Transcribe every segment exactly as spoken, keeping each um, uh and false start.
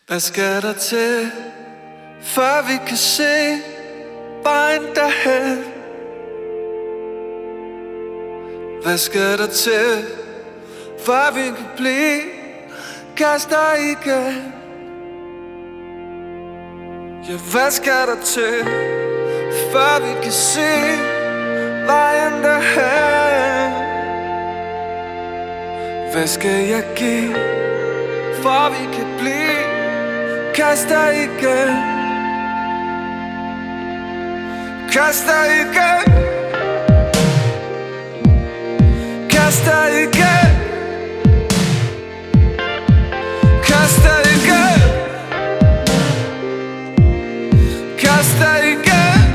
Hvad skal der til, før vi kan se vejen derhen? Hvad skal der til, før vi kan blive kaster igen? Ja, hvad skal der til, før vi kan se vejen derhen? Hvad skal jeg give, for vi kan blive kaster igen? Kaster igen. Kaster igen. Kaster igen. Kaster igen.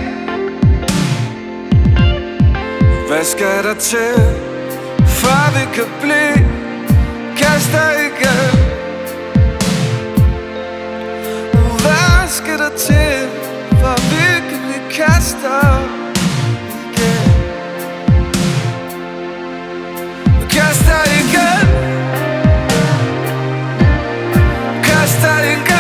Hvad skal der til, før vi kan blive kaster igen? Hvad skal der til, for vi kan blive kaster igen? Kaster igen. Kaster igen.